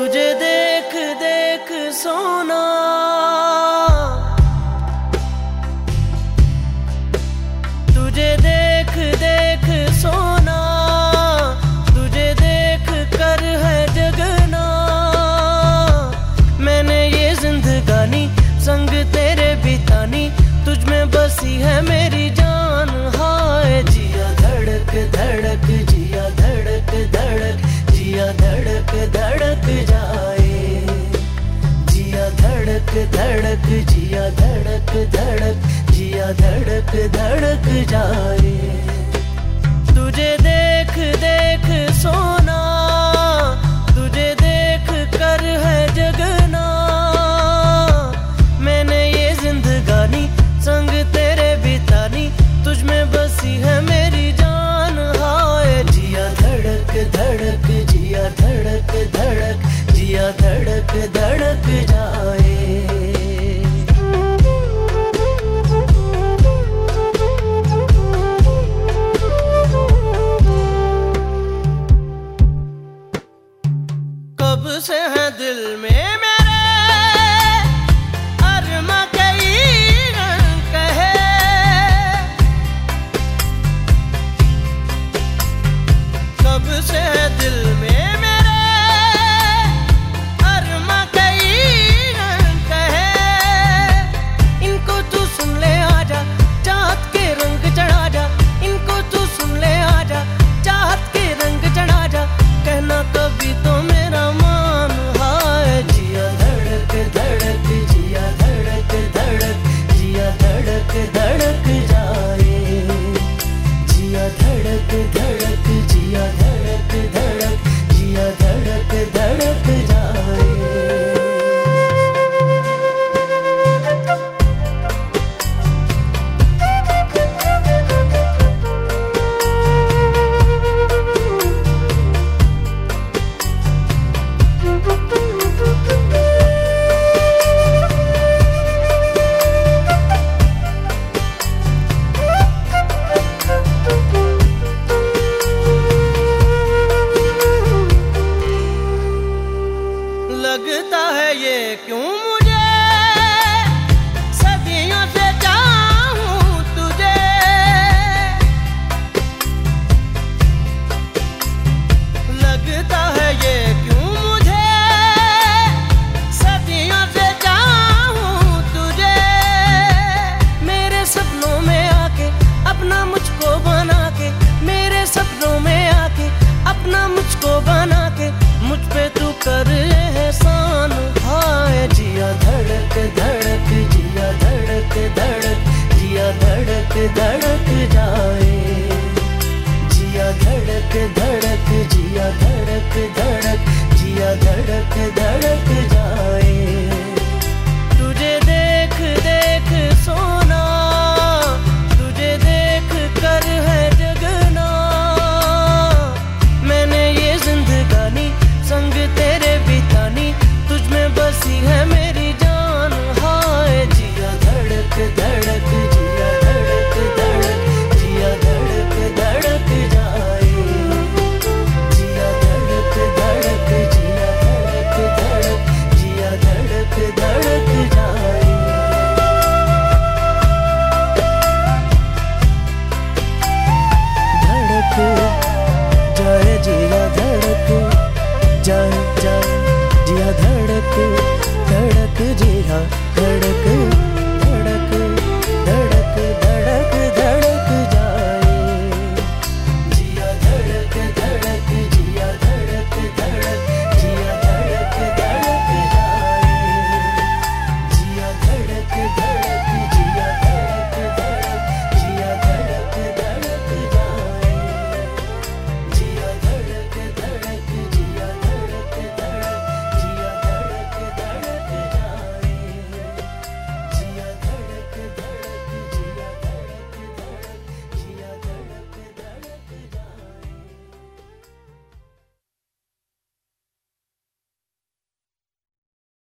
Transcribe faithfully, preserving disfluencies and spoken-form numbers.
तुझे देख देख सोना, तुझे देख देख सोना, तुझे देख कर है जगना। मैंने ये जिंदगानी संग तेरे बितानी, तुझ में बसी है मेरी जान। हाय जिया धड़क धड़क, जिया धड़क धड़क, जिया धड़क धड़क जाए। जिया धड़क धड़क, जिया धड़क धड़क, जिया धड़क धड़क जाए। तुझे देख देख सोना, तुझे देख कर है जगना। मैंने ये जिंदगानी संग तेरे बितानी, तुझ में बसी है मेरी जान। हाय जिया धड़क धड़क, जिया धड़क धड़क, जिया धड़क धड़क जाए। कब से है दिल में मेरे अरमा कई रंग कहे। कब से है दिल में मेरे अरमा कई रंग कहे। इनको तू सुन ले आजा, चाहत के रंग चढ़ा जा। इनको तू सुन ले आजा, चाहत के रंग चढ़ा जा। कहना कभी तो मेरा मान। हाय जिया धड़क धड़क, जिया धड़क धड़क, जिया धड़क धड़क जाए। जिया धड़क धड़क, जिया धड़क धड़क, जिया धड़क धड़क जाए। लगता है ये क्यों मुझे सदियों से चाहूं तुझे। लगता है ये क्यों मुझे सदियों से चाहूं तुझे। मेरे सपनों में आके अपना मुझको बना के, मेरे सपनों में आके अपना मुझको बना के, मुझ पे तू कर एहसान। हाय जिया धड़क धड़क, जिया धड़क धड़क, जिया धड़क धड़क जाए। जिया धड़क धड़क, जिया धड़क धड़क, जिया धड़क धड़क जाए।